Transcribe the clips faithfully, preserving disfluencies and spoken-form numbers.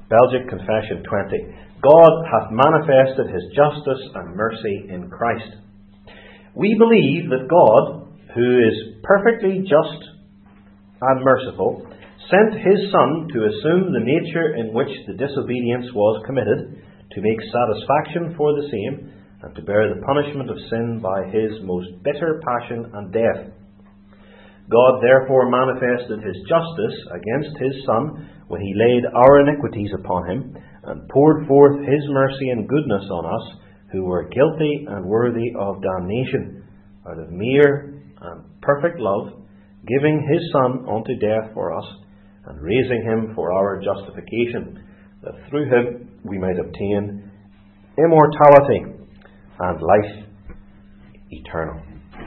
Belgic Confession twenty. God hath manifested his justice and mercy in Christ. We believe that God, who is perfectly just and merciful, sent his Son to assume the nature in which the disobedience was committed, to make satisfaction for the same, and to bear the punishment of sin by his most bitter passion and death. God therefore manifested his justice against his Son when he laid our iniquities upon him, and poured forth his mercy and goodness on us, who were guilty and worthy of damnation, out of mere and perfect love, giving his Son unto death for us, and raising him for our justification, that through him we might obtain immortality and life eternal.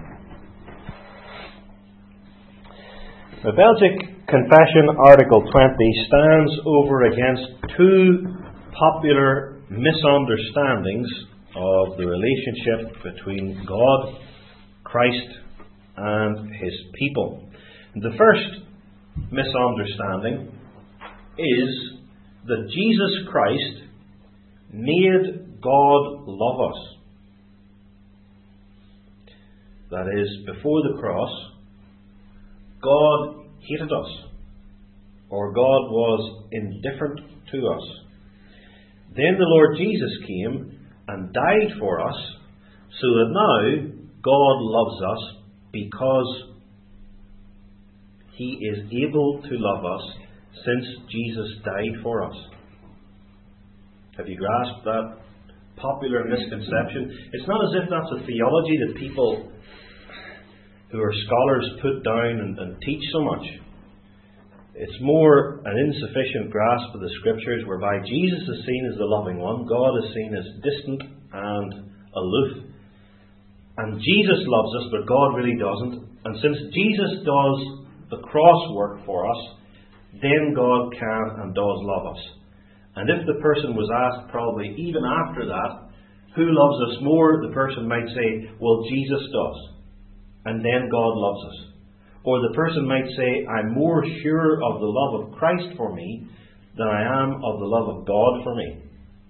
The Belgic Confession, Article twenty, stands over against two popular misunderstandings of the relationship between God, Christ, and his people. The first misunderstanding is that Jesus Christ made God love us. That is, before the cross, God hated us, or God was indifferent to us. Then the Lord Jesus came and died for us, so that now God loves us because he is able to love us since Jesus died for us. Have you grasped that popular misconception? It's not as if that's a theology that people who are scholars put down and, and teach so much. It's more an insufficient grasp of the Scriptures, whereby Jesus is seen as the loving one, God is seen as distant and aloof. And Jesus loves us, but God really doesn't. And since Jesus does the cross work for us, then God can and does love us. And if the person was asked, probably even after that, who loves us more, the person might say, well, Jesus does. And then God loves us. Or the person might say, I'm more sure of the love of Christ for me than I am of the love of God for me.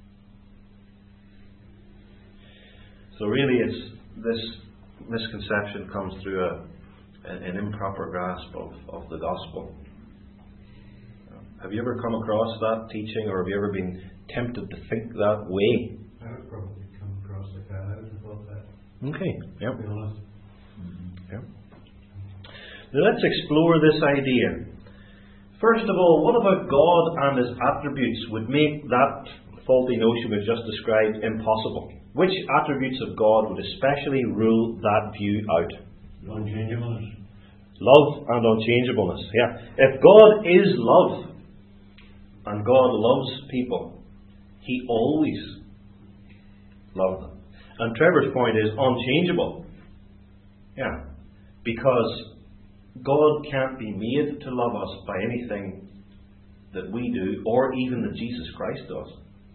So really, it's this misconception comes through a, an improper grasp of, of the gospel. Have you ever come across that teaching, or have you ever been tempted to think that way? I've probably come across like that. I would have thought that. Okay, yep. To be honest. Yep. Now let's explore this idea. First of all, what about God and his attributes would make that faulty notion we've just described impossible? Which attributes of God would especially rule that view out? Unchangeableness. Love and unchangeableness. Yeah. If God is love, and God loves people, he always loved them. And Trevor's point is unchangeable. Yeah. Because God can't be made to love us by anything that we do, or even that Jesus Christ does.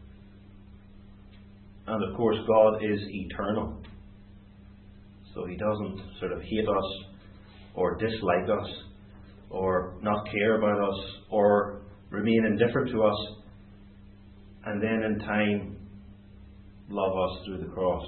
And of course, God is eternal. So he doesn't sort of hate us, or dislike us, or not care about us, or remain indifferent to us, and then in time love us through the cross.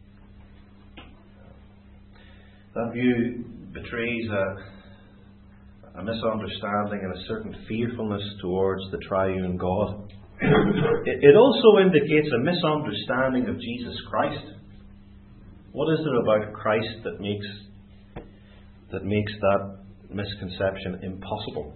That view betrays a, a misunderstanding and a certain fearfulness towards the triune God. It, it also indicates a misunderstanding of Jesus Christ. What is it about Christ that makes that makes that misconception impossible?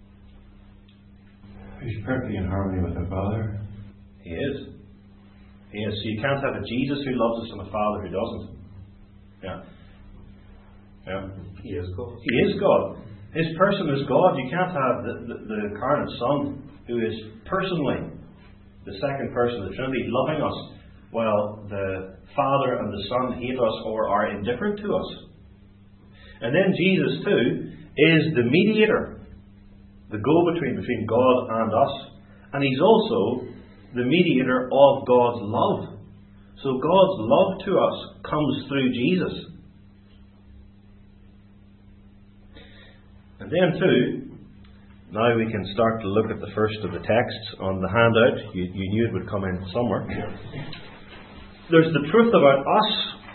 He's perfectly in harmony with the Father. He is. He is. So you can't have a Jesus who loves us and a Father who doesn't. Yeah. Yeah. He is God. He is God. His person is God. You can't have the, the, the incarnate Son, who is personally the second person of the Trinity, loving us, while the Father and the Son hate us or are indifferent to us. And then Jesus, too, is the mediator, the go-between between God and us. And he's also the mediator of God's love. So God's love to us comes through Jesus. And then too, Now we can start to look at the first of the texts on the handout. You, you knew it would come in somewhere. There's the truth about us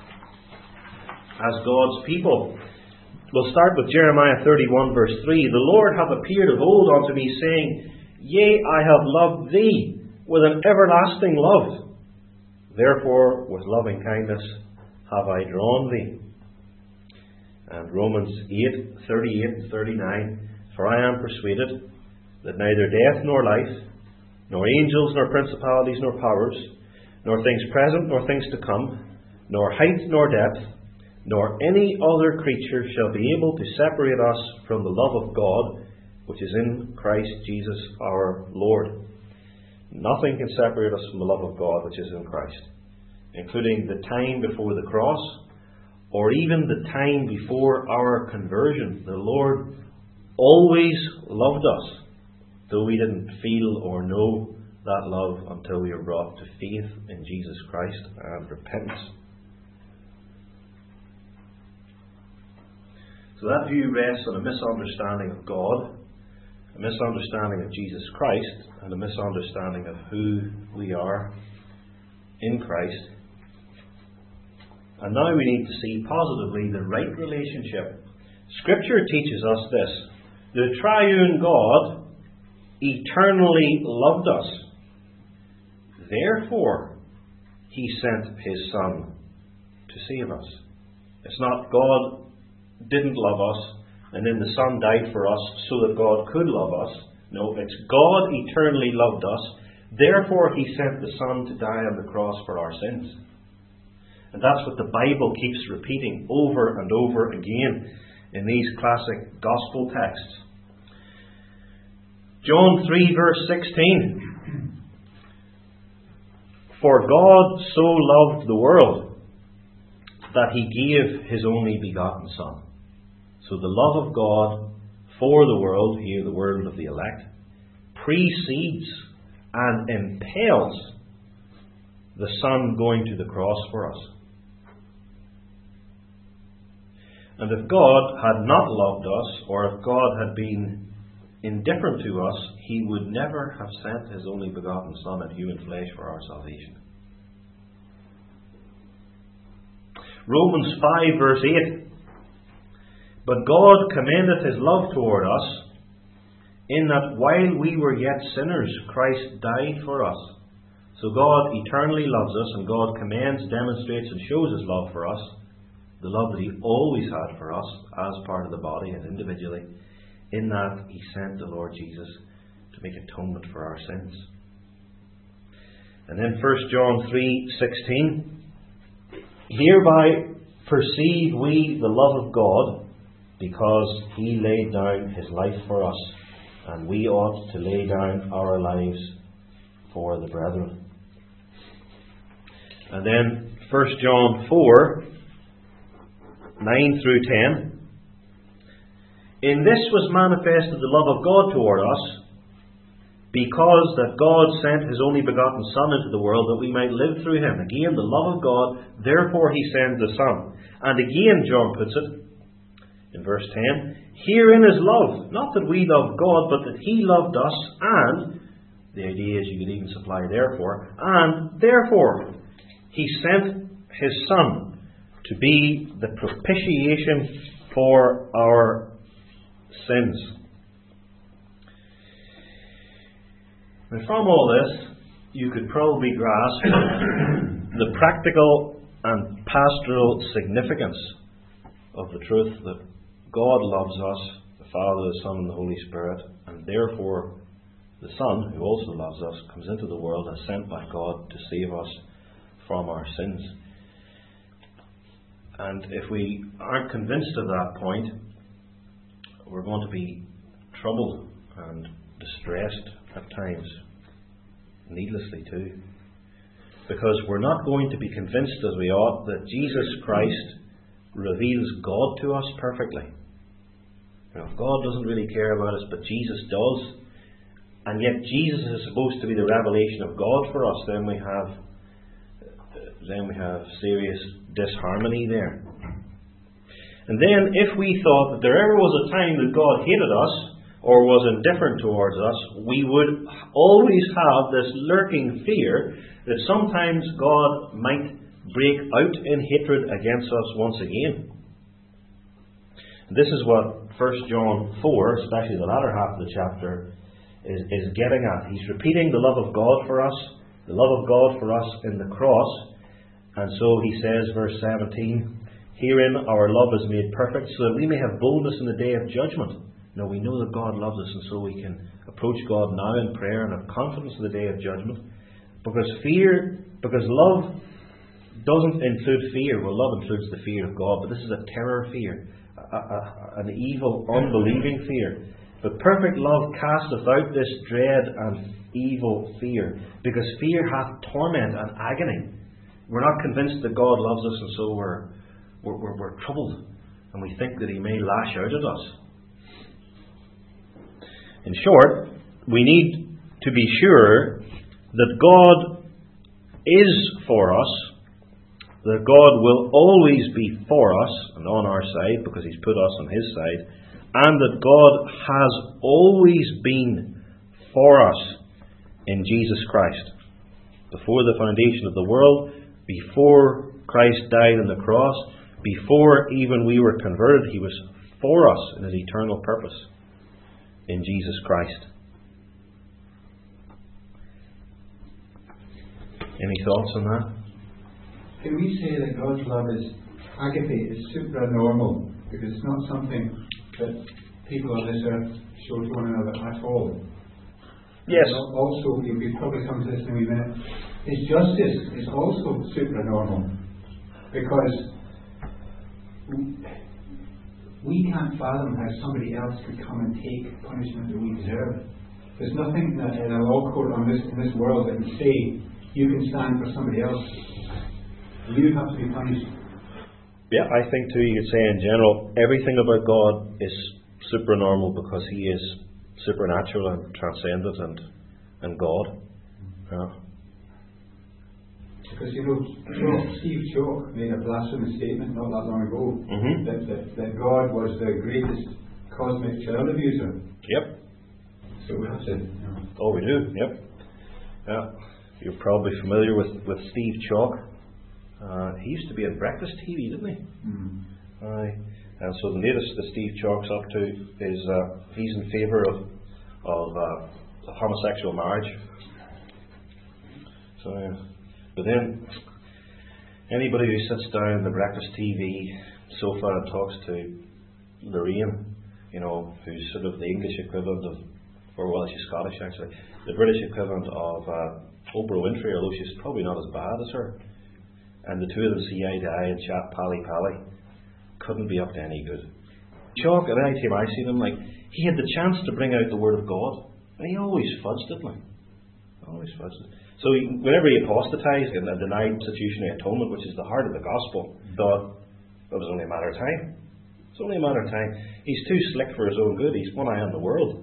as God's people. We'll start with Jeremiah thirty-one verse three. The Lord hath appeared of old unto me, saying, Yea, I have loved thee with an everlasting love. Therefore with loving kindness have I drawn thee. And Romans eight, thirty-eight and thirty-nine. For I am persuaded that neither death nor life, nor angels nor principalities nor powers, nor things present nor things to come, nor height nor depth, nor any other creature shall be able to separate us from the love of God, which is in Christ Jesus our Lord. Nothing can separate us from the love of God which is in Christ, including the time before the cross, or even the time before our conversion. The Lord always loved us, though we didn't feel or know that love until we were brought to faith in Jesus Christ and repentance. So that view rests on a misunderstanding of God, a misunderstanding of Jesus Christ, and a misunderstanding of who we are in Christ. And now we need to see positively the right relationship. Scripture teaches us this. The triune God eternally loved us. Therefore, He sent His Son to save us. It's not God didn't love us, and then the Son died for us so that God could love us. No, it's God eternally loved us. Therefore, He sent the Son to die on the cross for our sins. And that's what the Bible keeps repeating over and over again in these classic gospel texts. John three verse sixteen. For God so loved the world that He gave His only begotten Son. So the love of God for the world, here the world of the elect, precedes and impels the Son going to the cross for us. And if God had not loved us, or if God had been indifferent to us, He would never have sent His only begotten Son in human flesh for our salvation. Romans five verse eight. But God commendeth His love toward us, in that while we were yet sinners, Christ died for us. So God eternally loves us, and God commends, demonstrates, and shows His love for us, the love that He always had for us as part of the body and individually, in that He sent the Lord Jesus to make atonement for our sins. And then First John three sixteen. Hereby perceive we the love of God, because He laid down His life for us, and we ought to lay down our lives for the brethren. And then First John four nine through ten. In this was manifested the love of God toward us, because that God sent His only begotten Son into the world, that we might live through Him. Again, the love of God, therefore He sends the Son. And again, John puts it in verse ten, herein is love, not that we love God, but that He loved us, and, the idea is you could even supply therefore, and therefore He sent His Son to be the propitiation for our sins. And from all this, you could probably grasp the practical and pastoral significance of the truth that God loves us, the Father, the Son, and the Holy Spirit, and therefore the Son, who also loves us, comes into the world as sent by God to save us from our sins. And if we aren't convinced of that point, we're going to be troubled and distressed at times, needlessly too, because we're not going to be convinced as we ought that Jesus Christ reveals God to us perfectly. You know, God doesn't really care about us, but Jesus does, and yet Jesus is supposed to be the revelation of God for us. Then we have then we have serious disharmony there. And then if we thought that there ever was a time that God hated us, or was indifferent towards us, we would always have this lurking fear that sometimes God might break out in hatred against us once again. This is what First John four, especially the latter half of the chapter, is, is getting at. He's repeating the love of God for us, the love of God for us in the cross. And so he says, verse seventeen, herein our love is made perfect, so that we may have boldness in the day of judgment. Now we know that God loves us, and so we can approach God now in prayer and have confidence in the day of judgment. Because fear, because love doesn't include fear. Well, love includes the fear of God, but this is a terror fear, a, a, an evil, unbelieving fear. But perfect love casteth out this dread and evil fear, because fear hath torment and agony. We're not convinced that God loves us, and so we're we're, we're, we're troubled, and we think that He may lash out at us. In short, we need to be sure that God is for us, that God will always be for us and on our side because He's put us on His side, and that God has always been for us in Jesus Christ. Before the foundation of the world, before Christ died on the cross, before even we were converted, He was for us in His eternal purpose in Jesus Christ. Any thoughts on that? Can we say that God's love is agape, is supranormal, because it's not something that people on this earth show to one another at all? Yes. Also, you could probably come to this in a wee minute. His justice is also supranormal, because we can't fathom how somebody else could come and take punishment that we deserve. There's nothing that in a law court on this, in this world that can say you can stand for somebody else. You have to be punished. Yeah, I think too you could say in general, everything about God is supranormal because He is supernatural and transcendent and, and God. Yeah. Because, you know, Chalk, Steve Chalk made a blasphemous statement not that long ago, mm-hmm. that, that, that God was the greatest cosmic child abuser. Yep. So we have to... You know. Oh, we do, yep. Yeah. You're probably familiar with, with Steve Chalk. Uh, he used to be on Breakfast T V, didn't he? Mm. Aye. And so the latest that Steve Chalk's up to is uh, he's in favour of, of uh, homosexual marriage. So, uh, but then, anybody who sits down on the Breakfast T V sofa and talks to Lorraine, you know, who's sort of the English equivalent of, or well, she's Scottish actually, the British equivalent of uh, Oprah Winfrey, although she's probably not as bad as her. And the two of them see eye to eye and chat pally-pally. Couldn't be up to any good. Chalk, at any time I seen him, like, he had the chance to bring out the Word of God, and he always fudged it, like. Always fudged it. So he, whenever he apostatized and denied substitutionary atonement, which is the heart of the gospel, thought it was only a matter of time. It's only a matter of time. He's too slick for his own good. He's one eye on the world.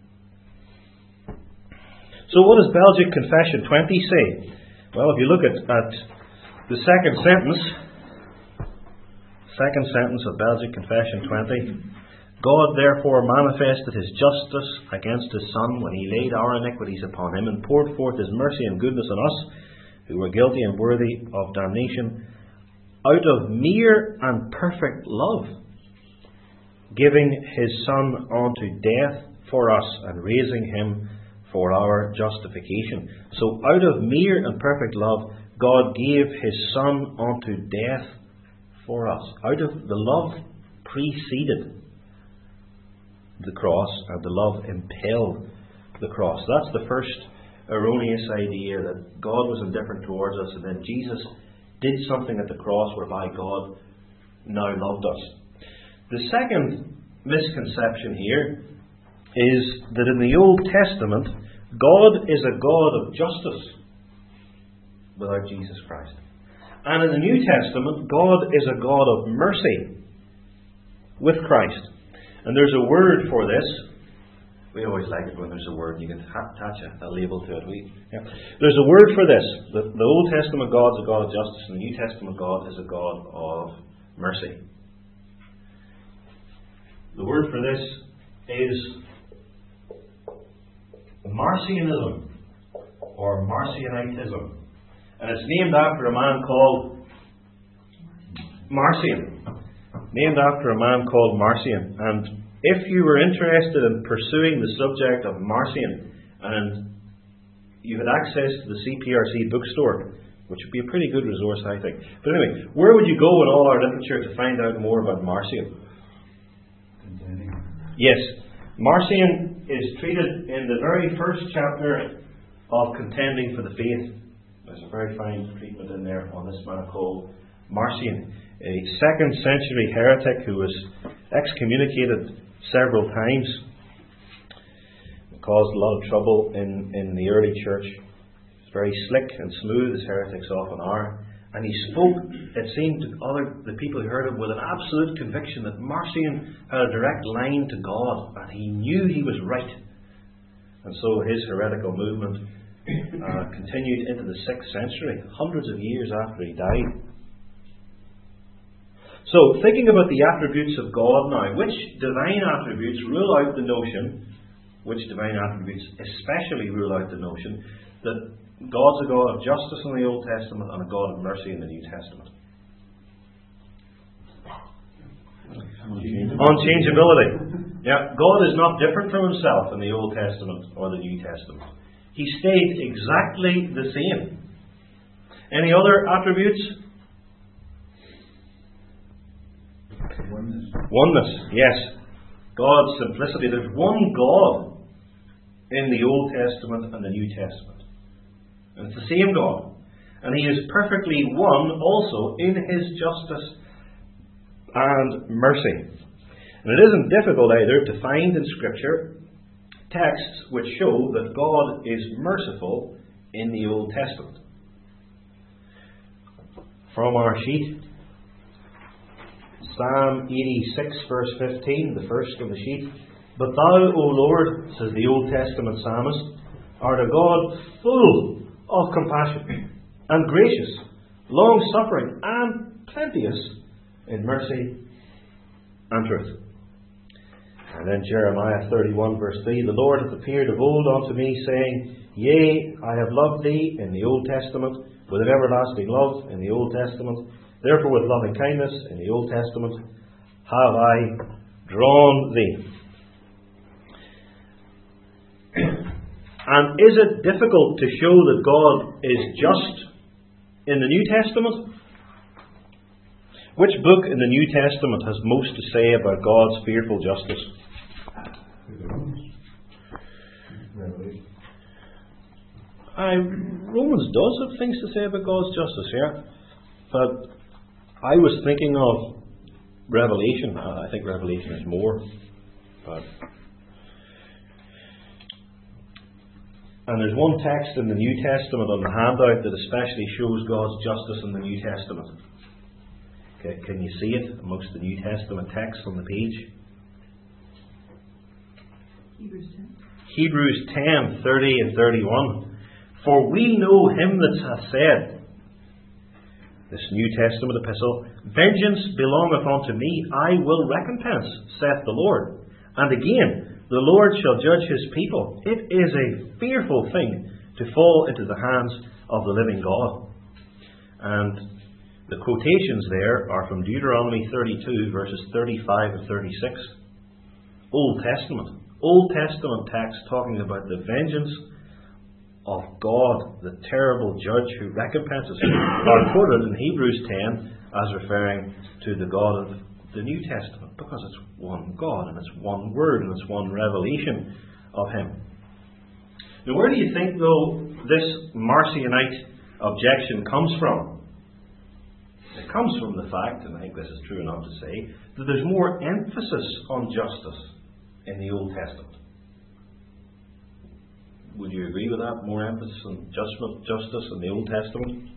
So what does Belgic Confession twenty say? Well, if you look at, at the second sentence, second sentence of Belgic Confession twenty, God therefore manifested His justice against His Son when He laid our iniquities upon Him and poured forth His mercy and goodness on us, who were guilty and worthy of damnation, out of mere and perfect love, giving His Son unto death for us and raising Him for our justification. So out of mere and perfect love, God gave His Son unto death for us. Out of the love preceded the cross, and the love impelled the cross. That's the first erroneous idea, that God was indifferent towards us, and then Jesus did something at the cross whereby God now loved us. The second misconception here is that in the Old Testament, God is a God of justice without Jesus Christ. And in the New Testament, God is a God of mercy with Christ. And there's a word for this. We always like it when there's a word, you can attach a, a label to it. We, yeah. There's a word for this. The, the Old Testament God is a God of justice, and the New Testament God is a God of mercy. The word for this is Marcionism, or Marcionitism. And it's named after a man called Marcion. Named after a man called Marcion. And if you were interested in pursuing the subject of Marcion, and you had access to the C P R C bookstore, which would be a pretty good resource, I think. But anyway, where would you go in all our literature to find out more about Marcion? Yes, Marcion is treated in the very first chapter of Contending for the Faith. There's a very fine treatment in there on this man called Marcion, a second century heretic who was excommunicated several times. It caused a lot of trouble in, in the early church. He was very slick and smooth, as heretics often are. And he spoke, it seemed, to other the people who heard him with an absolute conviction that Marcion had a direct line to God, and he knew he was right. And so his heretical movement uh, continued into the sixth century, hundreds of years after he died. So, thinking about the attributes of God now, which divine attributes rule out the notion, which divine attributes especially rule out the notion, that God's a God of justice in the Old Testament and a God of mercy in the New Testament? Unchangeability. Yeah, God is not different from himself in the Old Testament or the New Testament. He stayed exactly the same. Any other attributes? Oneness. Oneness, yes. God's simplicity. There's one God in the Old Testament and the New Testament. And it's the same God. And He is perfectly one also in His justice and mercy. And it isn't difficult either to find in Scripture texts which show that God is merciful in the Old Testament. From our sheet, Psalm eighty-six, verse fifteen, the first of the sheet. But thou, O Lord, says the Old Testament psalmist, art a God full of compassion and gracious, long-suffering and plenteous in mercy and truth. And then Jeremiah thirty-one, verse three, the Lord hath appeared of old unto me, saying, Yea, I have loved thee in the Old Testament, with an everlasting love in the Old Testament. Therefore with loving kindness in the Old Testament have I drawn thee. And is it difficult to show that God is just in the New Testament? Which book in the New Testament has most to say about God's fearful justice? Revelation. I, Romans does have things to say about God's justice, yeah. But I was thinking of Revelation. I think Revelation is more. But and there's one text in the New Testament on the handout that especially shows God's justice in the New Testament. Okay, can you see it amongst the New Testament texts on the page? Hebrews ten. Hebrews ten, thirty and thirty-one. For we know him that hath said, this New Testament epistle, Vengeance belongeth unto me, I will recompense, saith the Lord. And again, the Lord shall judge his people. It is a fearful thing to fall into the hands of the living God. And the quotations there are from Deuteronomy thirty-two, verses thirty-five and thirty-six. Old Testament. Old Testament text talking about the vengeance of God, the terrible judge who recompenses, are quoted in Hebrews ten as referring to the God of the New Testament, because it's one God and it's one word and it's one revelation of Him. Now, where do you think, though, this Marcionite objection comes from? It comes from the fact, and I think this is true enough to say, that there's more emphasis on justice in the Old Testament. Would you agree with that? More emphasis on judgment, justice in the Old Testament?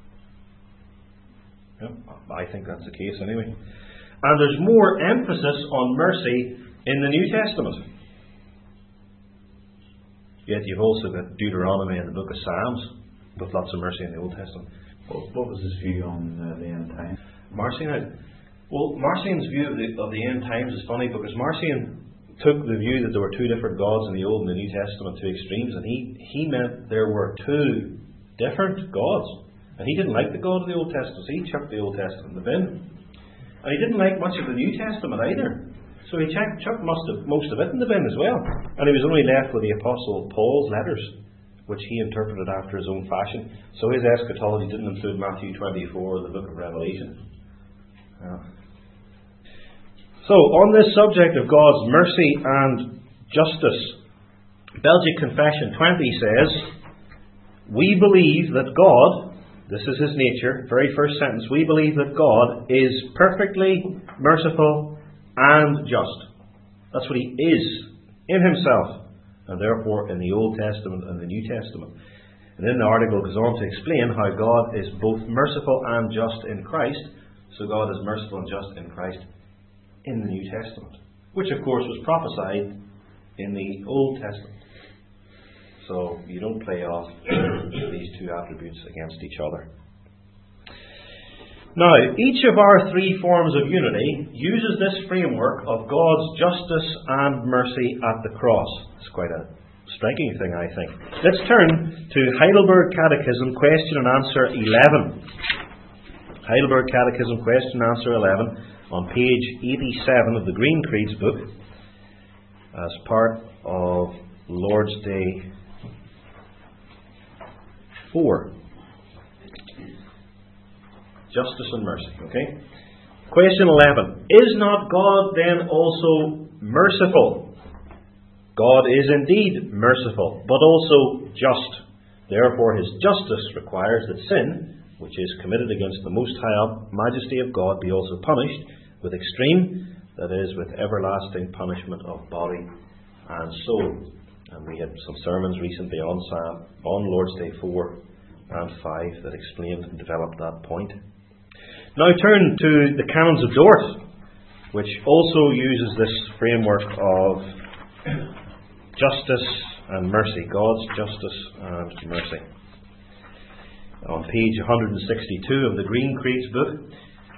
Yeah, I think that's the case anyway. And there's more emphasis on mercy in the New Testament. Yet you've also got Deuteronomy and the book of Psalms with lots of mercy in the Old Testament. What, what was his view on uh, the end time? Marcion, well, Marcion's view of the, of the end times is funny because Marcion took the view that there were two different gods in the Old and the New Testament, two extremes, and he, he meant there were two different gods. And he didn't like the God of the Old Testament, so he chucked the Old Testament in the bin. And he didn't like much of the New Testament either. So he chucked, chucked most, of, most of it in the bin as well. And he was only left with the Apostle Paul's letters, which he interpreted after his own fashion. So his eschatology didn't include Matthew twenty-four or the book of Revelation. Yeah. So, on this subject of God's mercy and justice, Belgic Confession twenty says, we believe that God, this is his nature, very first sentence, we believe that God is perfectly merciful and just. That's what he is in himself, and therefore in the Old Testament and the New Testament. And then the article goes on to explain how God is both merciful and just in Christ. So God is merciful and just in Christ in the New Testament, which of course was prophesied in the Old Testament. So you don't play off these two attributes against each other. Now, each of our three forms of unity uses this framework of God's justice and mercy at the cross. It's quite a striking thing, I think. Let's turn to Heidelberg Catechism, question and answer eleven. Heidelberg Catechism, question and answer eleven, on page eighty-seven of the Green Creeds book, as part of Lord's Day four. Justice and mercy. Okay? Question eleven. Is not God then also merciful? God is indeed merciful, but also just. Therefore his justice requires that sin, which is committed against the most high majesty of God, be also punished with extreme, that is, with everlasting punishment of body and soul. And we had some sermons recently on Psalm, on Lord's Day four and five that explained and developed that point. Now turn to the Canons of Dort, which also uses this framework of justice and mercy, God's justice and mercy. On page one sixty-two of the Green Creeds book.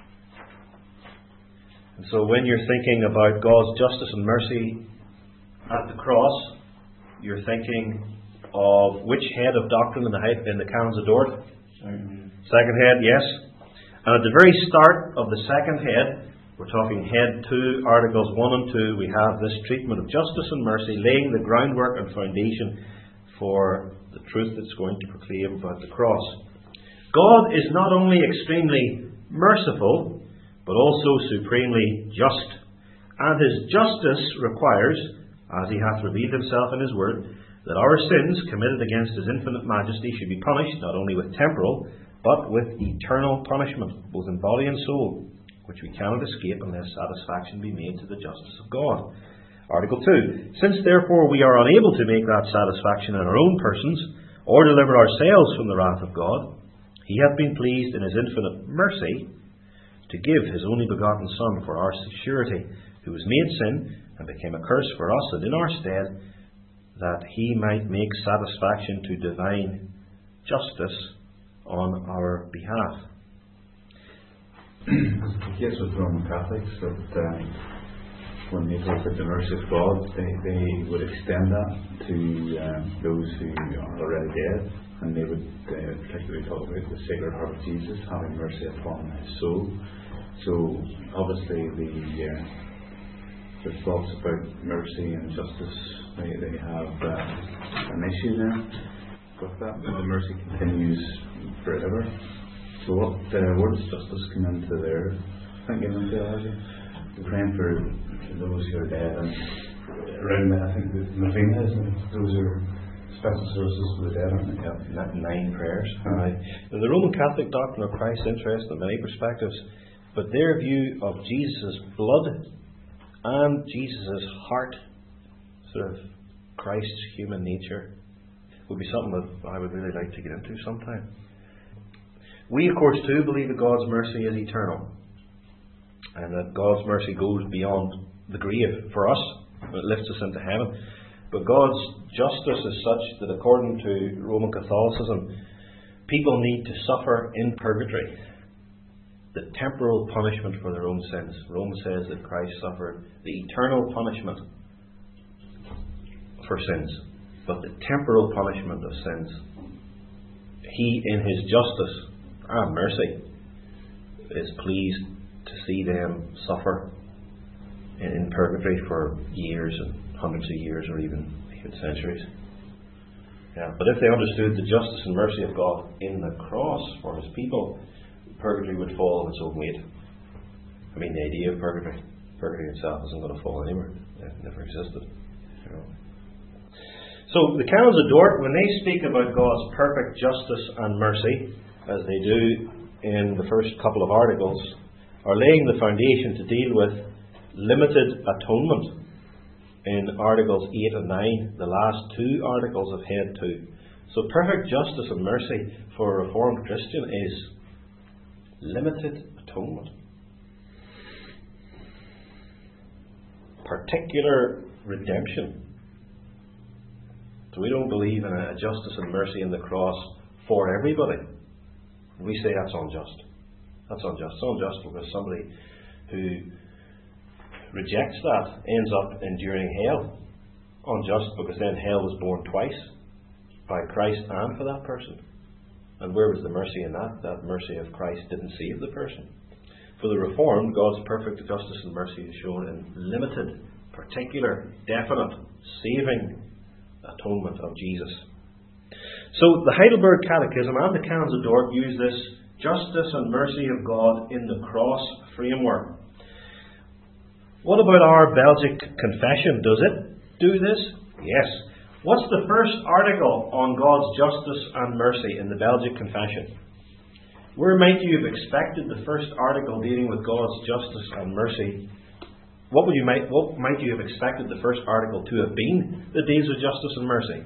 And so when you're thinking about God's justice and mercy at the cross, you're thinking of which head of doctrine in the, in the Canons of Dort? Mm-hmm. Second head, yes. And at the very start of the second head, we're talking head two, articles one and two, we have this treatment of justice and mercy, laying the groundwork and foundation for the truth that's going to proclaim about the cross. God is not only extremely merciful, but also supremely just. And his justice requires, as he hath revealed himself in his word, that our sins committed against his infinite majesty should be punished, not only with temporal, but with eternal punishment, both in body and soul, which we cannot escape unless satisfaction be made to the justice of God. Article two. Since therefore we are unable to make that satisfaction in our own persons, or deliver ourselves from the wrath of God, he hath been pleased in his infinite mercy to give his only begotten Son for our security, who was made sin and became a curse for us and in our stead, that he might make satisfaction to divine justice on our behalf. The case with Roman Catholics that uh, when they talk about the mercy of God, they, they would extend that to um, those who are already dead, and they would uh, particularly talk about the Sacred Heart of Jesus having mercy upon his soul. So obviously the uh, the thoughts about mercy and justice, they, they have uh, an issue there with that. The mercy continues forever. So what uh, where does justice come into their thinking and theology? We're praying for those who are dead, and around that I think the Novena, isn't it? Those are special services for the dead, aren't they? Yeah, nine prayers. Right. Now, the Roman Catholic doctrine of Christ is interesting in many perspectives, but their view of Jesus' blood and Jesus' heart, sort of Christ's human nature, would be something that I would really like to get into sometime. We, of course, too believe that God's mercy is eternal, and that God's mercy goes beyond the grave for us. It lifts us into heaven. But God's justice is such that, according to Roman Catholicism, people need to suffer in purgatory the temporal punishment for their own sins. Rome says that Christ suffered the eternal punishment for sins, but the temporal punishment of sins. He, in His justice and mercy, is pleased to see them suffer in, in purgatory for years and hundreds of years, or even, even centuries. Yeah, but if they understood the justice and mercy of God in the cross for His people, purgatory would fall on its own weight. I mean, the idea of purgatory, purgatory itself isn't going to fall anywhere. It never existed. You know. So the Canons of Dort, when they speak about God's perfect justice and mercy, as they do in the first couple of articles, are laying the foundation to deal with limited atonement in Articles eight and nine, the last two articles of Head two. So perfect justice and mercy for a Reformed Christian is limited atonement. Particular redemption. So we don't believe in a justice and mercy in the cross for everybody. We say that's unjust. That's unjust. It's unjust because somebody who rejects that ends up enduring hell. Unjust because then hell was born twice, by Christ and for that person. And where was the mercy in that? That mercy of Christ didn't save the person. For the Reformed, God's perfect justice and mercy is shown in limited, particular, definite, saving atonement of Jesus. So the Heidelberg Catechism and the Canons of Dort use this justice and mercy of God in the cross framework. What about our Belgic Confession? Does it do this? Yes. What's the first article on God's justice and mercy in the Belgic Confession? Where might you have expected the first article dealing with God's justice and mercy? What would you might what might you have expected the first article to have been that deals with justice and mercy?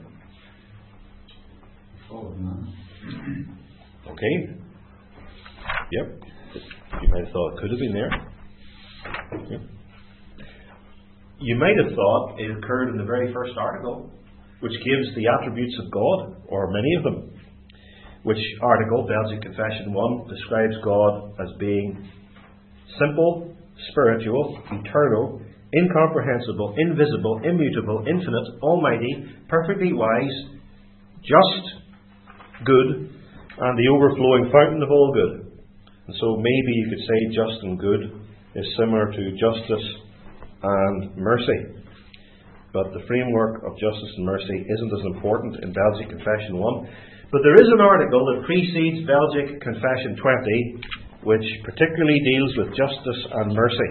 Oh, no. Okay. Yep. You might have thought it could have been there. Yep. You might have thought it occurred in the very first article, which gives the attributes of God, or many of them. Which article, Belgic Confession one, describes God as being simple, spiritual, eternal, incomprehensible, invisible, immutable, infinite, almighty, perfectly wise, just, good, and the overflowing fountain of all good. And so maybe you could say just and good is similar to justice and mercy. But the framework of justice and mercy isn't as important in Belgic Confession one. But there is an article that precedes Belgic Confession twenty, which particularly deals with justice and mercy.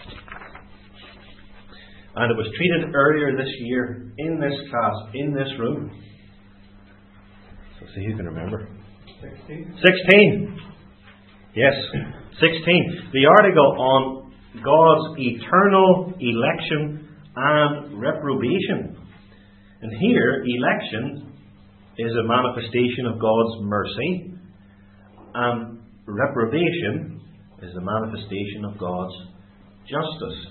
And it was treated earlier this year in this class, in this room. So see who can remember. Sixteen. Sixteen. Yes, sixteen. The article on God's eternal election and reprobation. And here, election is a manifestation of God's mercy, and reprobation is a manifestation of God's justice.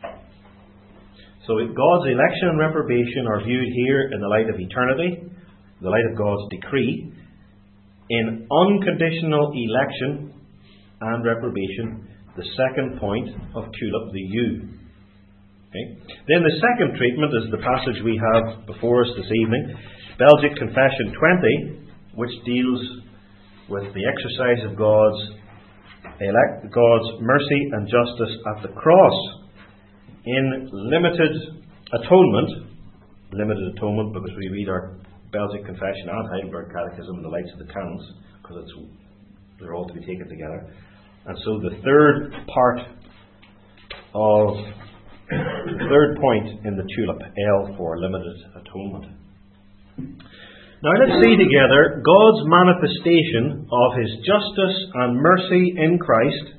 So God's election and reprobation are viewed here in the light of eternity, the light of God's decree, in unconditional election and reprobation, the second point of Tulip, the U. Okay. Then the second treatment is the passage we have before us this evening, Belgic Confession twenty, which deals with the exercise of God's elect, God's mercy and justice at the cross in limited atonement. Limited atonement because we read our Belgic Confession and Heidelberg Catechism in the lights of the canons, because it's, they're all to be taken together. And so the third part of the third point in the tulip, L for limited atonement. Now let's see together God's manifestation of His justice and mercy in Christ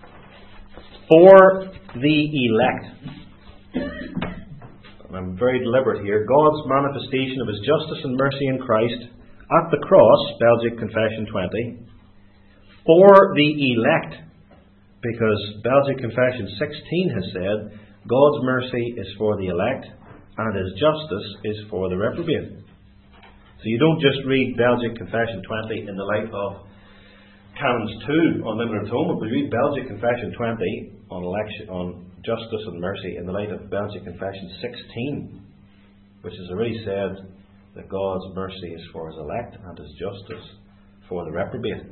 for the elect. And I'm very deliberate here. God's manifestation of His justice and mercy in Christ at the cross, Belgic Confession twenty, for the elect. Because Belgic Confession sixteen has said God's mercy is for the elect and His justice is for the reprobate. So you don't just read Belgic Confession twenty in the light of Canons two on limited atonement, but you read Belgic Confession twenty on election, on justice and mercy in the light of Belgic Confession sixteen. which has already said that God's mercy is for His elect and His justice for the reprobate.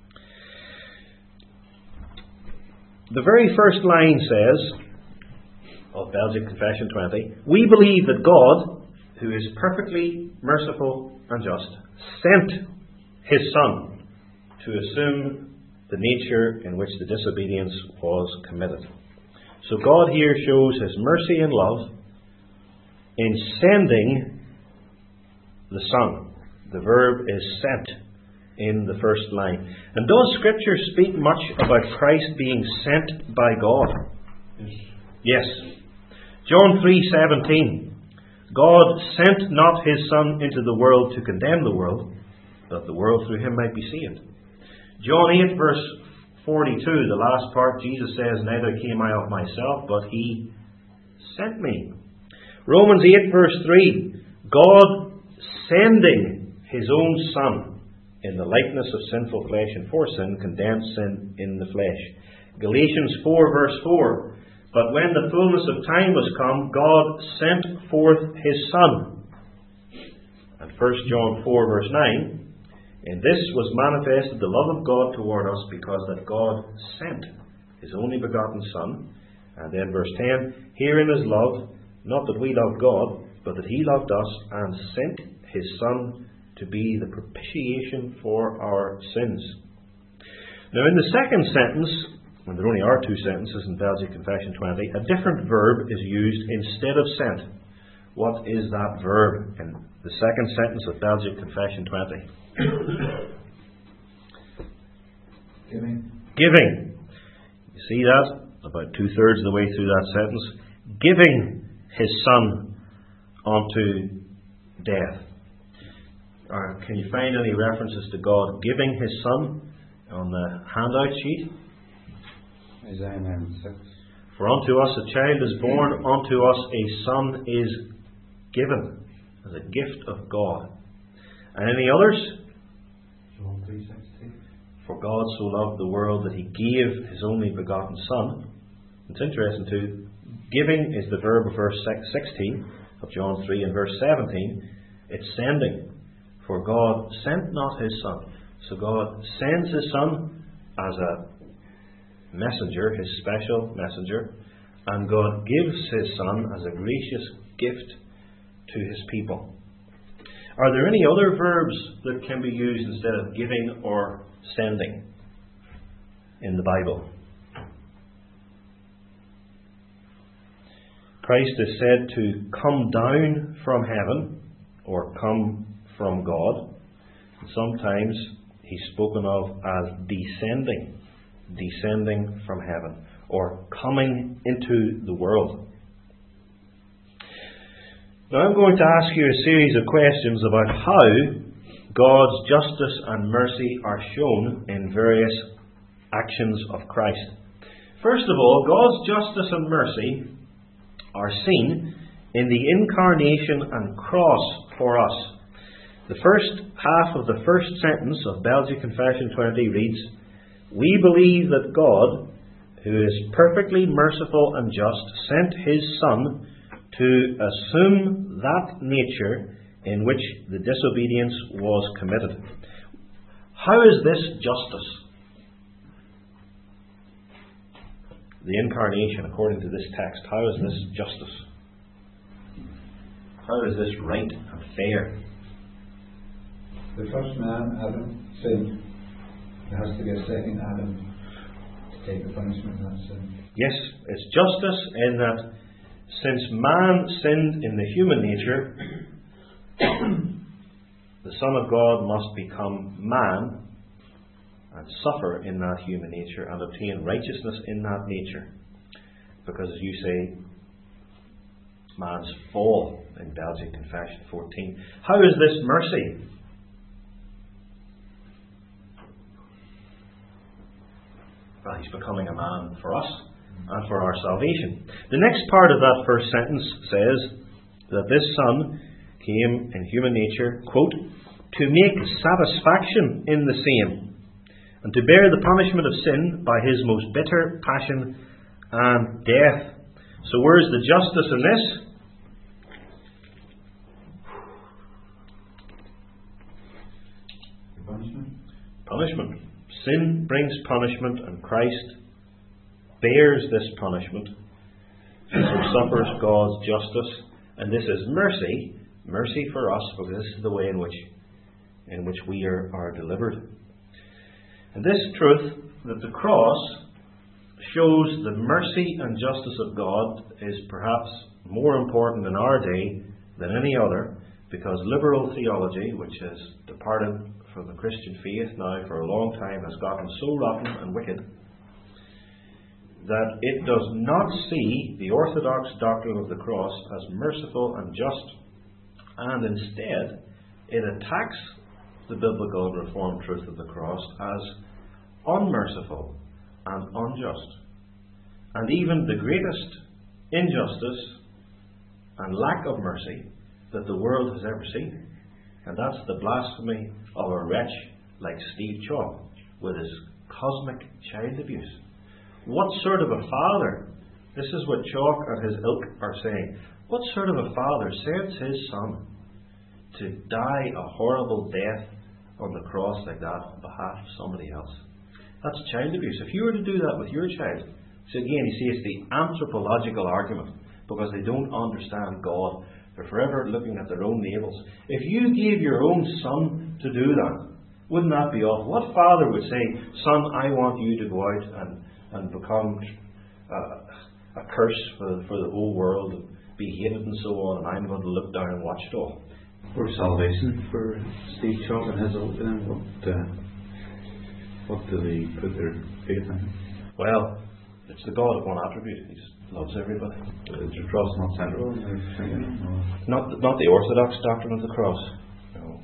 The very first line says, of Belgic Confession twenty, we believe that God, who is perfectly merciful and just, sent His Son to assume the nature in which the disobedience was committed. So God here shows His mercy and love in sending the Son. The verb is sent in the first line. And does Scripture speak much about Christ being sent by God? Yes. Yes. John three seventeen. God sent not His Son into the world to condemn the world, but the world through Him might be saved. John eight verse forty-two, the last part, Jesus says, neither came I of myself, but He sent me. Romans eight verse three, God sending His own Son in the likeness of sinful flesh and for sin, condemned sin in the flesh. Galatians four verse four, but when the fullness of time was come, God sent forth His Son. And First John four verse nine, in this was manifested the love of God toward us, because that God sent His only begotten Son. And then verse ten, herein is love, not that we loved God, but that He loved us and sent His Son to be the propitiation for our sins. Now in the second sentence, and there only are two sentences in Belgic Confession twenty, a different verb is used instead of sent. What is that verb in the second sentence of Belgic Confession twenty? Giving. Giving. You see that? About two-thirds of the way through that sentence. Giving His Son unto death. Or can you find any references to God giving His Son on the handout sheet? Isaiah nine six. For unto us a child is born, unto us a son is given, as a gift of God. And any others? John three sixteen. For God so loved the world that He gave His only begotten Son. It's interesting too. Giving is the verb of verse sixteen of John three, and verse seventeen, it's sending. For God sent not His Son. So God sends His Son as a messenger, His special messenger, and God gives His Son as a gracious gift to His people. Are there any other verbs that can be used instead of giving or sending in the Bible? Christ is said to come down from heaven, or come from God. Sometimes He's spoken of as descending, descending from heaven, or coming into the world. Now I'm going to ask you a series of questions about how God's justice and mercy are shown in various actions of Christ. First of all, God's justice and mercy are seen in the incarnation and cross for us. The first half of the first sentence of Belgic Confession twenty reads, we believe that God, who is perfectly merciful and just, sent His Son to assume that nature in which the disobedience was committed. How is this justice? The incarnation, according to this text, how is this justice? How is this right and fair? The first man, Adam, sinned. There has to be a second Adam to take the punishment of that sin. Yes, it's justice in that since man sinned in the human nature, the Son of God must become man and suffer in that human nature and obtain righteousness in that nature. Because, as you say, man's fall in Belgic Confession fourteen. How is this mercy? Well, He's becoming a man for us and for our salvation. The next part of that first sentence says that this Son came in human nature, quote, to make satisfaction in the same, and to bear the punishment of sin by His most bitter passion and death. So where's the justice in this? punishment. Sin brings punishment, and Christ bears this punishment, so suffers God's justice, and this is mercy, mercy for us, because this is the way in which in which we are, are delivered. And this truth, that the cross shows the mercy and justice of God, is perhaps more important in our day than any other, because liberal theology, which has departed from the Christian faith now for a long time, has gotten so rotten and wicked that it does not see the orthodox doctrine of the cross as merciful and just, and instead it attacks the biblical and reformed truth of the cross as unmerciful and unjust, and even the greatest injustice and lack of mercy that the world has ever seen. And that's the blasphemy of a wretch like Steve Chalk with his cosmic child abuse. What sort of a father, this is what Chalk and his ilk are saying, what sort of a father sends his son to die a horrible death on the cross like that on behalf of somebody else? That's child abuse. If you were to do that with your child, so again, you see, it's the anthropological argument, because they don't understand God. They're forever looking at their own navels. If you gave your own son to do that, wouldn't that be awful? What father would say, son, I want you to go out and, and become uh, a curse for, for the whole world, and be hated and so on, and I'm going to look down and watch it all. For salvation for Steve Chalk and his old then, what, uh, what do they put their faith in? Well, it's the God of one attribute. He just loves everybody. Is the cross not central? Not, not the orthodox doctrine of the cross. No.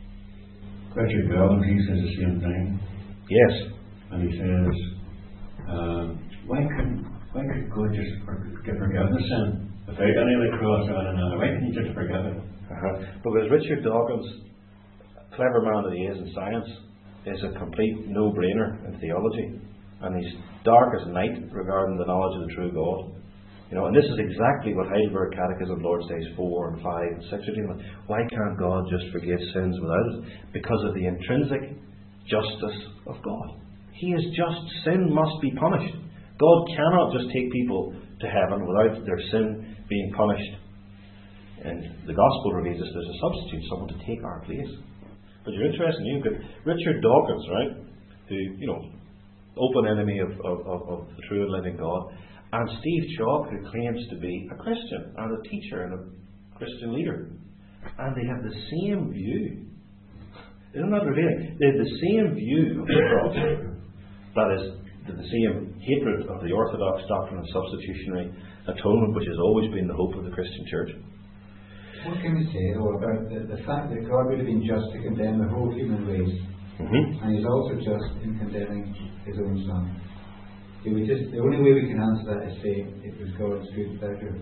Richard Bell, he says the same thing. Yes. And he says, uh, why couldn't why could God just for, give forgiveness sin without any of the cross or another? Why couldn't he just forgive it? Uh-huh. Because Richard Dawkins, clever man that he is in science, is a complete no-brainer in theology. And he's dark as night regarding the knowledge of the true God. You know, and this is exactly what Heidelberg Catechism, Lord's Days four and five and six are dealing with. Why can't God just forgive sins without it? Because of the intrinsic justice of God. He is just. Sin must be punished. God cannot just take people to heaven without their sin being punished. And the Gospel reveals us there's a substitute, someone to take our place. But you're interested, you've got Richard Dawkins, right? Who, you know, open enemy of, of, of, of the true and living God, and Steve Chalk, who claims to be a Christian and a teacher and a Christian leader, and they have the same view. Isn't that revealing? They have the same view of the cross. That is, the same hatred of the orthodox doctrine of substitutionary atonement, which has always been the hope of the Christian Church. What can we say, though, about the, the fact that God would have been just to condemn the whole human race? Mm-hmm. And he's also just in condemning his own son. It was just, the only way we can answer that is saying it was God's good pleasure.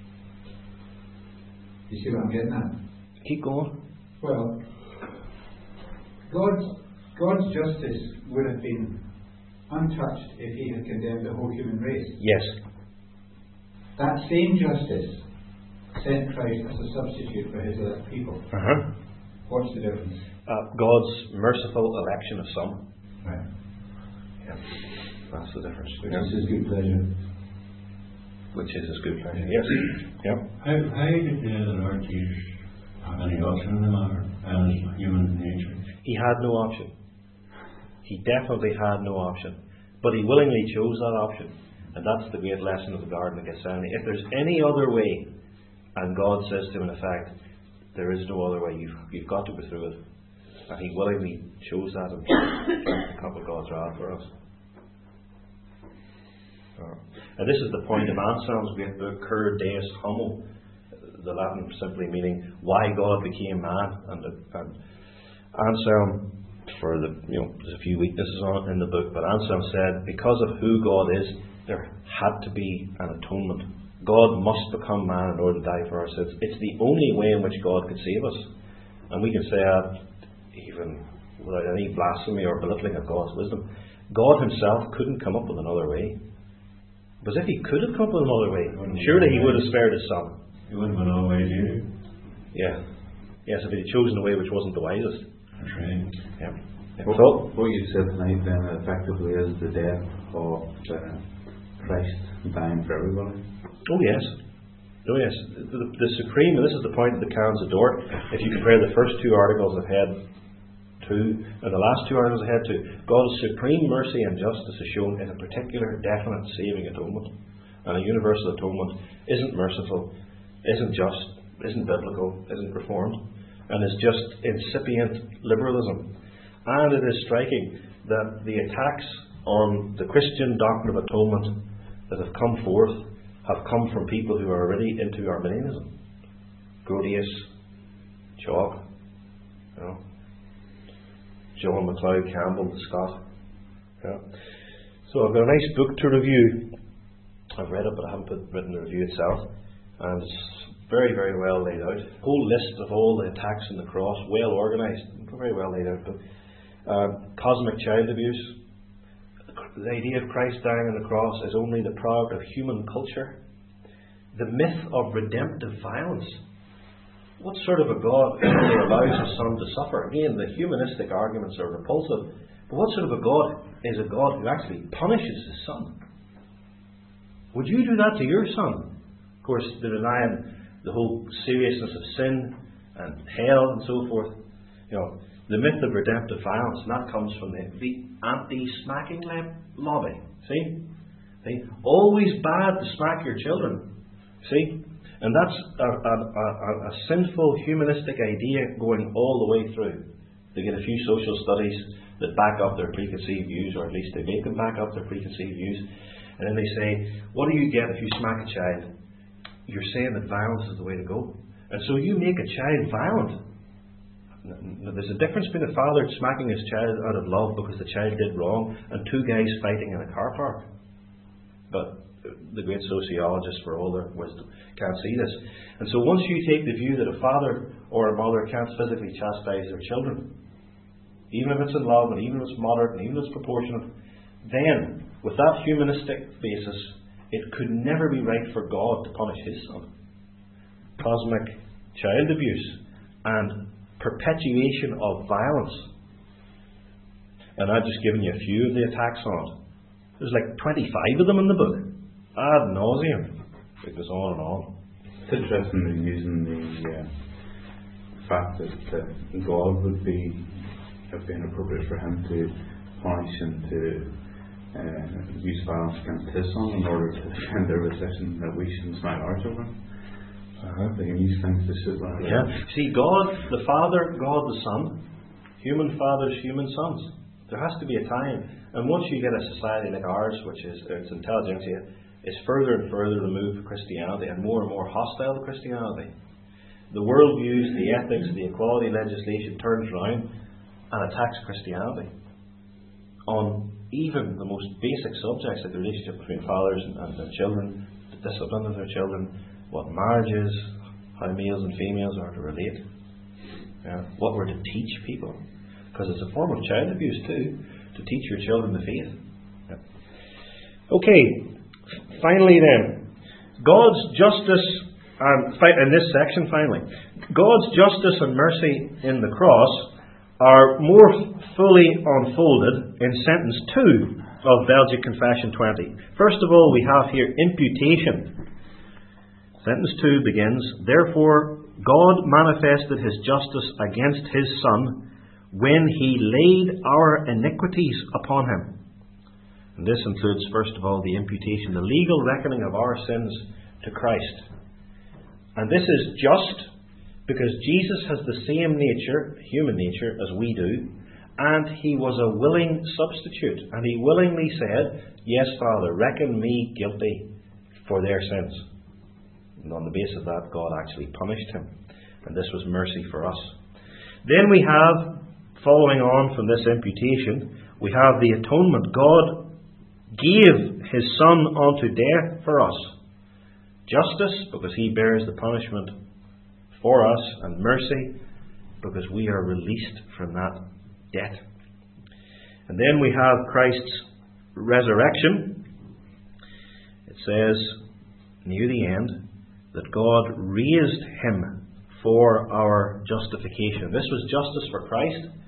You see what I'm getting at? Keep going. Well, God's, God's justice would have been untouched if he had condemned the whole human race. Yes. That same justice sent Christ as a substitute for his elect people. Uh-huh. What's the difference? Uh, God's merciful election of some. Right. Yeah. That's the difference. Which Yeah. is his good pleasure. Which is his good pleasure. Yes. Yep. How, how did the Lord Jesus have any option in the matter and his human nature? He had no option. He definitely had no option. But he willingly chose that option. And that's the great lesson of the Garden of Gethsemane. If there's any other way, and God says to him, in effect, there is no other way, you've, you've got to go through it. And he willingly chose that and drank the cup of God's wrath for us. Uh, and this is the point of Anselm's great book, Cur Deus Homo, the Latin simply meaning why God became man. And, and Anselm, for the, you know, there's a few weaknesses on it in the book, but Anselm said because of who God is, there had to be an atonement. God must become man in order to die for our sins. It's the only way in which God could save us. And we can say that even without any blasphemy or belittling of God's wisdom. God himself couldn't come up with another way. Because if he could have come up with another way, surely he would have spared his son. He wouldn't have been all the way to you. Yeah. Yes, if he had chosen a way which wasn't the wisest. That's right. Yeah. What, So, what you said tonight then effectively is the death of uh, Christ dying for everybody. oh yes, oh yes, the, the supreme, and this is the point that counts the door. If you compare the first two articles ahead to, and the last two articles ahead to, God's supreme mercy and justice is shown in a particular, definite, saving atonement. And a universal atonement isn't merciful, isn't just, isn't biblical, isn't reformed, and is just incipient liberalism. And it is striking that the attacks on the Christian doctrine of atonement that have come forth have come from people who are already into Arminianism. Grotius, Chalk, you know, John MacLeod Campbell, the Scot. Yeah. So I've got a nice book to review. I've read it, but I haven't put, written the review itself. And it's very, very well laid out. A whole list of all the attacks on the cross, well organised, very well laid out. But uh, cosmic child abuse. The idea of Christ dying on the cross is only the product of human culture. The myth of redemptive violence. What sort of a God only allows his son to suffer? Again, the humanistic arguments are repulsive. But what sort of a God is a God who actually punishes his son? Would you do that to your son? Of course, they rely on the whole seriousness of sin and hell and so forth. You know, the myth of redemptive violence, and that comes from the, the anti-smacking lobby. See? See? Always bad to smack your children. See? And that's a, a, a, a sinful humanistic idea going all the way through. They get a few social studies that back up their preconceived views, or at least they make them back up their preconceived views. And then they say, what do you get if you smack a child? You're saying that violence is the way to go. And so you make a child violent. There's a difference between a father smacking his child out of love because the child did wrong, and two guys fighting in a car park. But the great sociologists, for all their wisdom, can't see this. And so once you take the view that a father or a mother can't physically chastise their children, even if it's in love, and even if it's moderate, and even if it's proportionate, then, with that humanistic basis, it could never be right for God to punish his son. Cosmic child abuse and perpetuation of violence. And I've just given you a few of the attacks on it. There's like twenty-five of them in the book. Ad nauseum. It goes on and on. It's interesting that using the uh, fact that uh, God would be have been appropriate for him to punish and to uh, use violence against his son in order to defend their position that we shouldn't smack our children. Uh-huh. They can use things to suit that. Yeah. See, God the Father, God the Son, human fathers, human sons. There has to be a time. And once you get a society like ours, which is its intelligentsia, is further and further removed from Christianity and more and more hostile to Christianity. The worldviews, the ethics, the equality legislation turns around and attacks Christianity on even the most basic subjects, like the relationship between fathers and, and their children, the discipline of their children, what marriage is, how males and females are to relate, yeah, what we're to teach people, because it's a form of child abuse too, to teach your children the faith. Yeah. Okay, finally then, God's justice, and in this section finally, God's justice and mercy in the cross are more fully unfolded in sentence two of Belgic Confession twenty. First of all, we have here imputation. Sentence two begins, therefore God manifested his justice against his Son when he laid our iniquities upon him. And this includes, first of all, the imputation, the legal reckoning of our sins to Christ. And this is just because Jesus has the same nature, human nature, as we do, and he was a willing substitute. And he willingly said, yes, Father, reckon me guilty for their sins. And on the basis of that, God actually punished him. And this was mercy for us. Then we have, following on from this imputation, we have the atonement. God gave his Son unto death for us. Justice, because he bears the punishment for us, and mercy, because we are released from that debt. And then we have Christ's resurrection. It says, near the end, that God raised him for our justification. This was justice for Christ,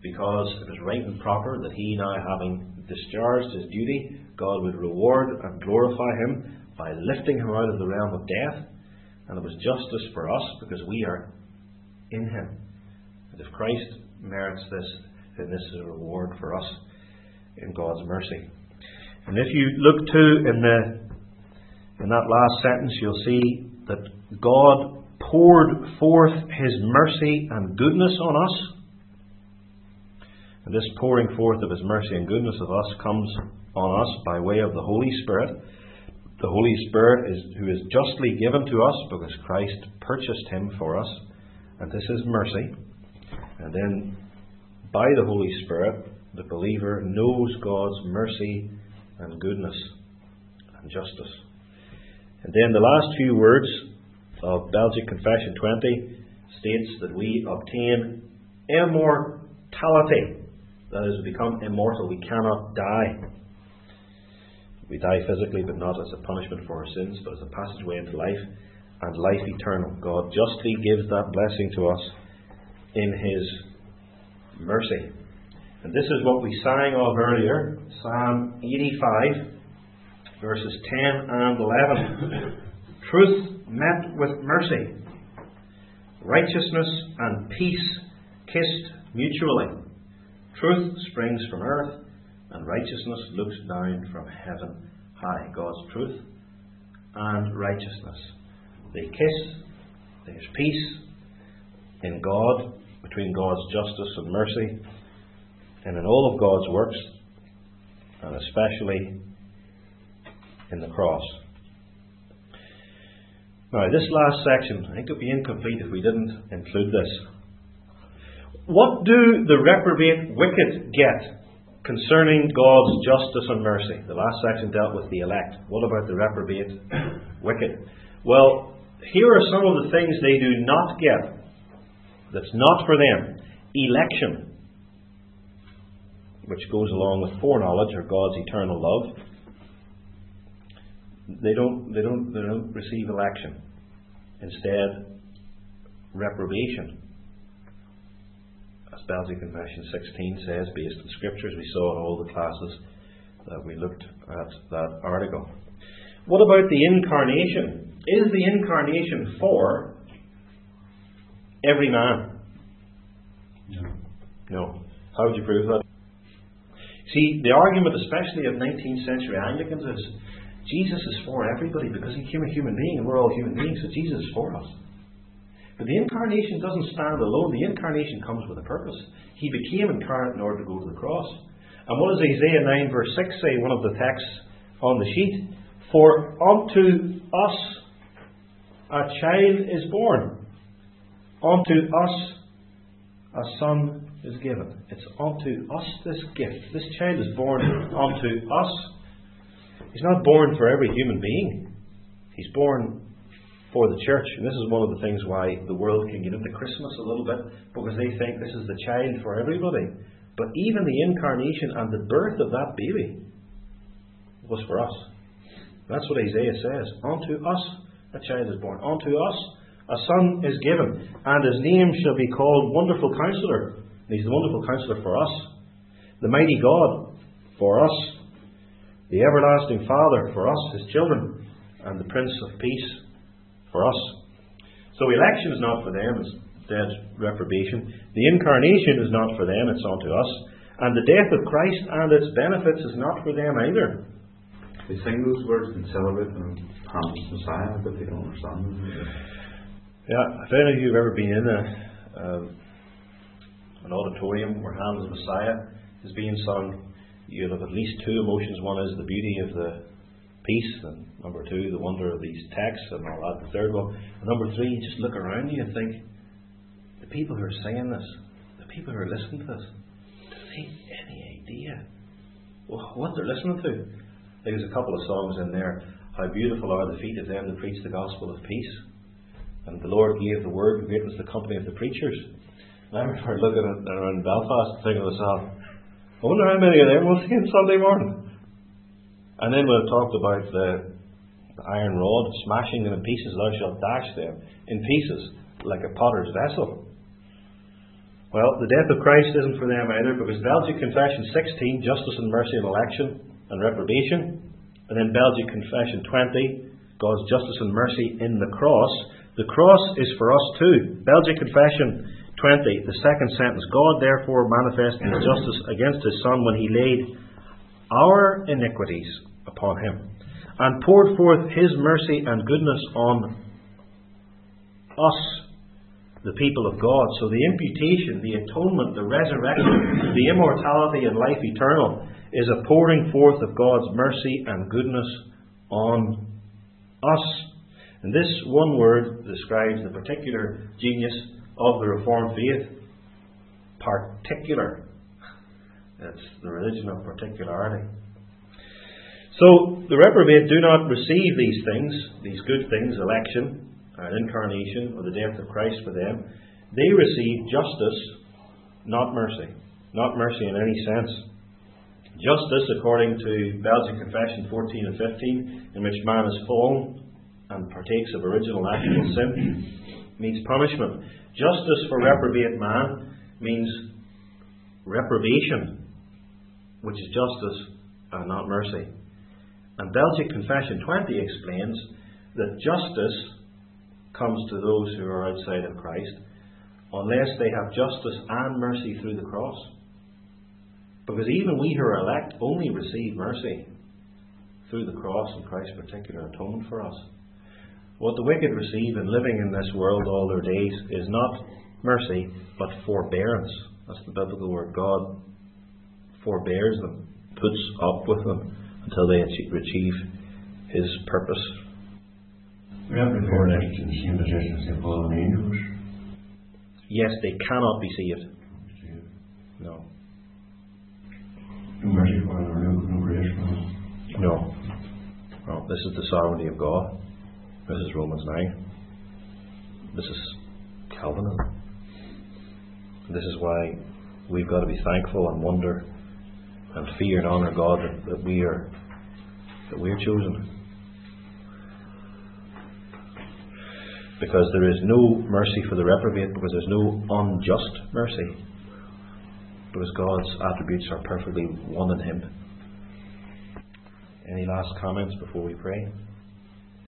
because it was right and proper that he, now having discharged his duty, God would reward and glorify him by lifting him out of the realm of death. And it was justice for us because we are in him. And if Christ merits this, then this is a reward for us in God's mercy. And if you look too in the in that last sentence, you'll see that God poured forth his mercy and goodness on us. And this pouring forth of his mercy and goodness of us comes on us by way of the Holy Spirit. The Holy Spirit is who is justly given to us because Christ purchased him for us. And this is mercy. And then by the Holy Spirit, the believer knows God's mercy and goodness and justice. And then the last few words of Belgic Confession twenty states that we obtain immortality. That is, we become immortal. We cannot die. We die physically, but not as a punishment for our sins, but as a passageway into life and life eternal. God justly gives that blessing to us in his mercy. And this is what we sang of earlier, Psalm eighty-five, verses ten and eleven. Truth met with mercy, righteousness and peace kissed mutually. Truth springs from earth, and righteousness looks down from heaven high. God's truth and righteousness. They kiss. There's peace in God, between God's justice and mercy, and in all of God's works, and especially in the cross. Now, this last section, I think it would be incomplete if we didn't include this. What do the reprobate wicked get concerning God's justice and mercy? The last section dealt with the elect. What about the reprobate wicked? Well, here are some of the things they do not get that's not for them. Election, which goes along with foreknowledge or God's eternal love. They don't, they don't, they don't receive election. Instead, reprobation. As Belgic Confession sixteen says, based on Scriptures, we saw in all the classes that we looked at that article. What about the incarnation? Is the incarnation for every man? No. No. How would you prove that? See, the argument especially of nineteenth century Anglicans is Jesus is for everybody because he became a human being and we're all human beings, so Jesus is for us. But the incarnation doesn't stand alone. The incarnation comes with a purpose. He became incarnate in order to go to the cross. And what does Isaiah nine verse six say, one of the texts on the sheet? For unto us a child is born. Unto us a son is given. It's unto us this gift. This child is born unto us. He's not born for every human being. He's born for the church. And this is one of the things why the world can get into Christmas a little bit, because they think this is the child for everybody. But even the incarnation and the birth of that baby was for us. That's what Isaiah says. Unto us a child is born. Unto us a son is given. And his name shall be called Wonderful Counselor. And he's the Wonderful Counselor for us. The Mighty God for us. The Everlasting Father for us, his children. And the Prince of Peace for us. So election is not for them, it's dead reprobation. The incarnation is not for them, it's unto us. And the death of Christ and its benefits is not for them either. They sing those words and celebrate and promise Messiah, but they don't understand them. Yeah, if any of you have ever been in a, um, an auditorium where Hand of the Messiah is being sung, you'll have at least two emotions. One is the beauty of the peace, and number two, the wonder of these texts, and all that. The third one, and number three, you just look around you and think, the people who are singing this, the people who are listening to this, do they have any idea what they're listening to? There's a couple of songs in there. How beautiful are the feet of them that preach the gospel of peace, and the Lord gave the word, and great was the company of the preachers. And I remember looking at around Belfast and thinking to myself, I wonder how many of them will sing Sunday morning. And then we've talked about the, the iron rod, smashing them in pieces. Thou shalt dash them in pieces like a potter's vessel. Well, the death of Christ isn't for them either, because Belgic Confession sixteen, justice and mercy in election and reprobation, and then Belgic Confession twenty, God's justice and mercy in the cross. The cross is for us too. Belgic Confession twenty, the second sentence, God therefore manifested his justice against his Son when he laid our iniquities upon him, and poured forth his mercy and goodness on us, the people of God. So the imputation, the atonement, the resurrection, the immortality and life eternal is a pouring forth of God's mercy and goodness on us. And this one word describes the particular genius of the Reformed faith. Particular. It's the religion of particularity. So the reprobate do not receive these things, these good things, election, an incarnation, or the death of Christ for them. They receive justice, not mercy. Not mercy in any sense. Justice, according to Belgic Confession fourteen and fifteen, in which man is fallen and partakes of original actual sin, means punishment. Justice for reprobate man means reprobation, which is justice and not mercy. And Belgic Confession twenty explains that justice comes to those who are outside of Christ unless they have justice and mercy through the cross. Because even we who are elect only receive mercy through the cross and Christ's particular atonement for us. What the wicked receive in living in this world all their days is not mercy, but forbearance. That's the biblical word. God forbears them, puts up with them until they achieve His purpose. We have referred to the same position as the fallen angels. Yes, they cannot be saved. No. No mercy for them, no, no grace for them. No. No. This is the sovereignty of God. This is Romans nine. This is Calvinism. This is why we've got to be thankful and wonder and fear and honour God that, that we are that we are chosen. Because there is no mercy for the reprobate, because there's no unjust mercy. Because God's attributes are perfectly one in Him. Any last comments before we pray?